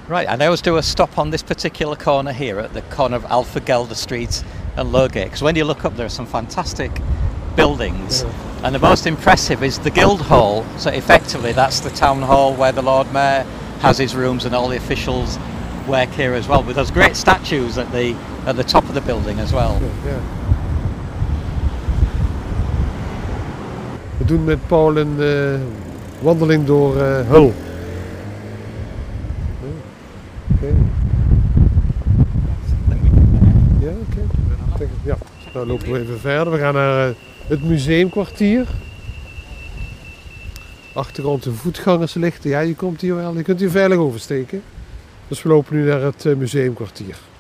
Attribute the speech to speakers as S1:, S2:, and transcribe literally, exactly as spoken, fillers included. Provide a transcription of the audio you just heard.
S1: Right, and I always do a stop on this particular corner here at the corner of Alpha Gelder Street and Lowgate, because when you look up there are some fantastic buildings,
S2: Yeah.
S1: and the most impressive is the Guildhall. So effectively that's the town hall where the Lord Mayor has his rooms and all the officials work here as well, with those great statues at the at the top of the building as well.
S2: Ja, ja. We doen met Paul een uh, wandeling door uh, Hull. Ja, oké. Okay. Ja, oké. Okay. Ja, nou lopen we even verder. We gaan naar uh, het museumkwartier. Achtergrond de voetgangerslichten. Ja, je komt hier wel. Je kunt hier veilig oversteken. Dus we lopen nu naar het uh, museumkwartier.